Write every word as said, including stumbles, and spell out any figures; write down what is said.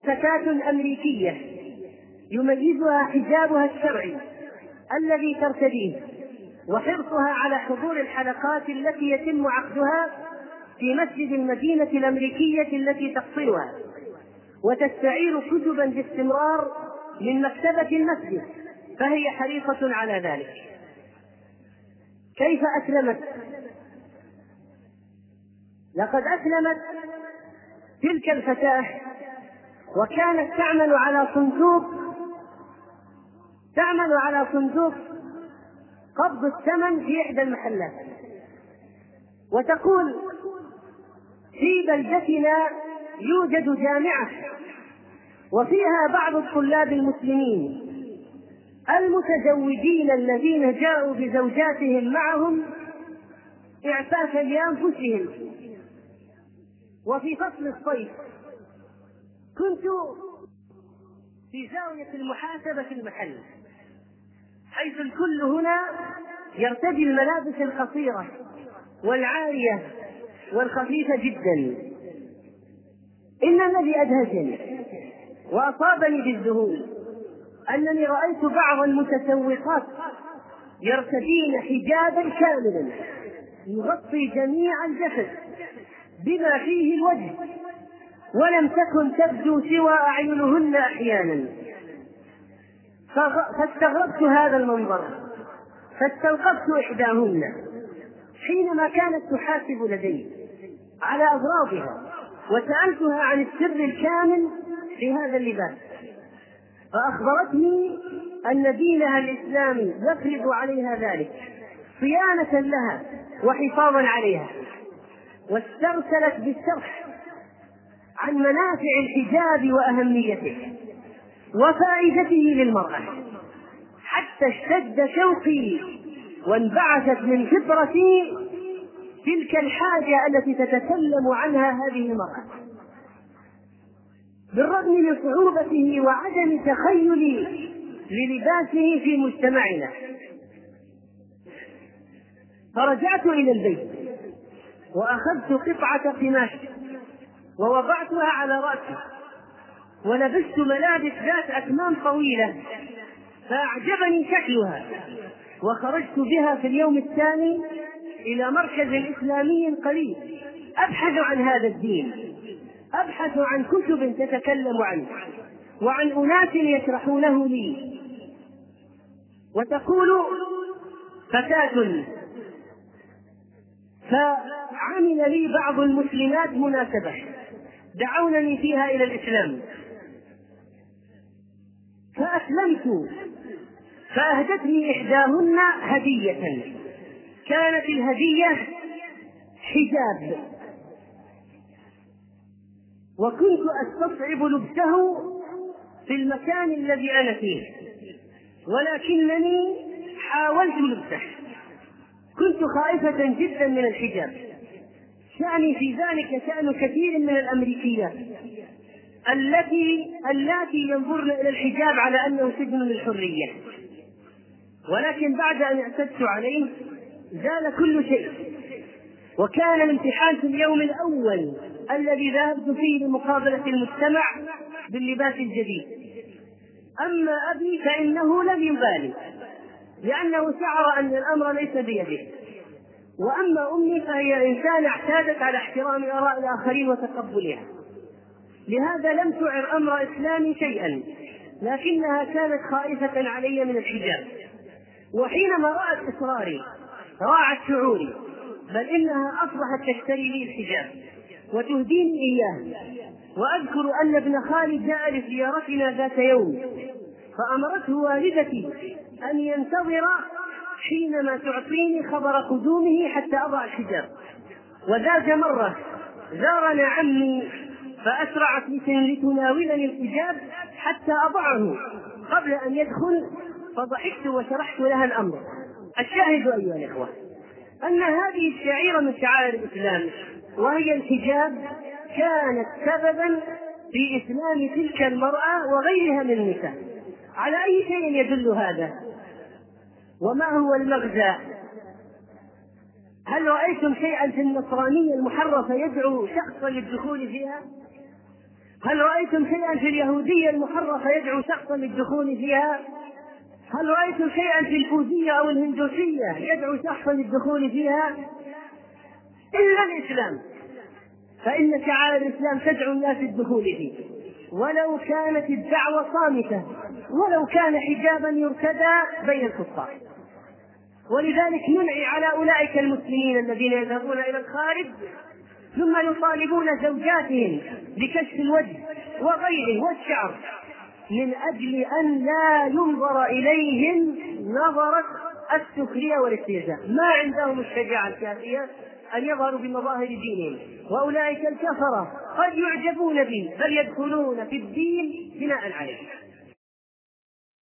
فتاة أمريكية يميزها حجابها الشرعي الذي ترتديه وحرصها على حضور الحلقات التي يتم عقدها في مسجد المدينة الأمريكية التي تقصيها، وتستعير كتبا باستمرار من مكتبة المسجد، فهي حريصة على ذلك. كيف أسلمت؟ لقد أسلمت تلك الفتاة وكانت تعمل على صندوق تعمل على صندوق قبض الثمن في إحدى المحلات، وتقول: في بلدتنا يوجد جامعة وفيها بعض الطلاب المسلمين المتزوجين الذين جاءوا بزوجاتهم معهم إعفافا لأنفسهم، وفي فصل الصيف كنت في زاوية المحاسبة في المحل، حيث الكل هنا يرتدي الملابس القصيرة والعارية والخفيفة جدا. إن الذي أدهشني وأصابني بالذهول أنني رأيت بعض المتسوقات يرتدين حجابا كاملا يغطي جميع الجسد بما فيه الوجه، ولم تكن تبدو سوى أعينهن أحيانا. فاستغربت هذا المنظر، فاستوقفت إحداهن حينما كانت تحاسب لدي على أغراضها، وسألتها عن السر الكامل في هذا اللباس، فأخبرتني أن دينها الإسلامي يفرض عليها ذلك صيانة لها وحفاظا عليها، واسترسلت بالشرح عن منافع الحجاب وأهميته وفائدته للمرأة، حتى اشتد شوقي وانبعثت من فطرتي تلك الحاجة التي تتكلم عنها هذه المرأة، بالرغم من صعوبته وعدم تخيلي للباسه في مجتمعنا. فرجعت إلى البيت وأخذت قطعة قماش ووضعتها على رأسي، ولبست ملابس ذات أكمام طويلة فأعجبني شكلها، وخرجت بها في اليوم الثاني إلى مركز إسلامي قريب أبحث عن هذا الدين، أبحث عن كتب تتكلم عنه وعن أناس يشرحونه لي. وتقول فتاة: فعمل لي بعض المسلمات مناسبة دعونني فيها إلى الإسلام، فأسلمت، فأهدتني إحداهن هدية، كانت الهدية حجاب، وكنت أستصعب لبسه في المكان الذي أنا فيه، ولكنني حاولت لبسه. كنت خائفة جدا من الحجاب، شأني في ذلك شأن كثير من الأمريكيات التي اللاتي ينظرن إلى الحجاب على أنه سجن للحرية، ولكن بعد أن اعتدت عليه زال كل شيء. وكان الامتحان في اليوم الأول الذي ذهبت فيه لمقابلة المجتمع باللباس الجديد. أما أبي فإنه لم يبالي، لأنه شعر أن الأمر ليس بيده، وأما أمي فهي إنسان اعتادت على احترام آراء الآخرين وتقبلها، لهذا لم تعر أمر إسلامي شيئا، لكنها كانت خائفة علي من الحجاب. وحينما رأت إصراري راعت شعوري، بل إنها أصبحت تشتري لي الحجاب وتهديني إياه. وأذكر أن ابن خالي جاء لزيارتنا ذات يوم، فأمرته والدتي أن ينتظر حينما تعطيني خبر قدومه حتى أضع الحجاب. وذات مرة زارنا عمي فأسرعت لتناولني الحجاب حتى أضعه قبل أن يدخل، فضحكت وشرحت لها الأمر. الشاهد أيها الإخوة أن هذه الشعيرة من شعائر الإسلام وهي الحجاب كانت سببا في إسلام تلك المرأة وغيرها من النساء. على أي شيء يدل هذا؟ وما هو المغزى؟ هل رأيتم شيئا في النصرانية المحرفة يدعو شخصا للدخول فيها؟ هل رأيتم شيئا في اليهودية المحرفة يدعو شخصا للدخول فيها؟ هل رأيتم شيئا في البوذية أو الهندوسية يدعو شخصا للدخول فيها؟ إلا الإسلام، فإن شعائر الإسلام تدعو الناس للدخول فيه، ولو كانت الدعوة صامتة، ولو كان حجابا يرتدى بين الكفار. ولذلك ننعي على أولئك المسلمين الذين يذهبون إلى الخارج ثم يطالبون زوجاتهم بكشف الوجه وغيره والشعر من أجل أن لا ينظر إليهم نظرة السخرية والاستهزاء. ما عندهم الشجاعة الكافية أن يظهروا بمظاهر دينهم. وأولئك الكفرة قد يعجبون به بل يدخلون في الدين بناء عليه.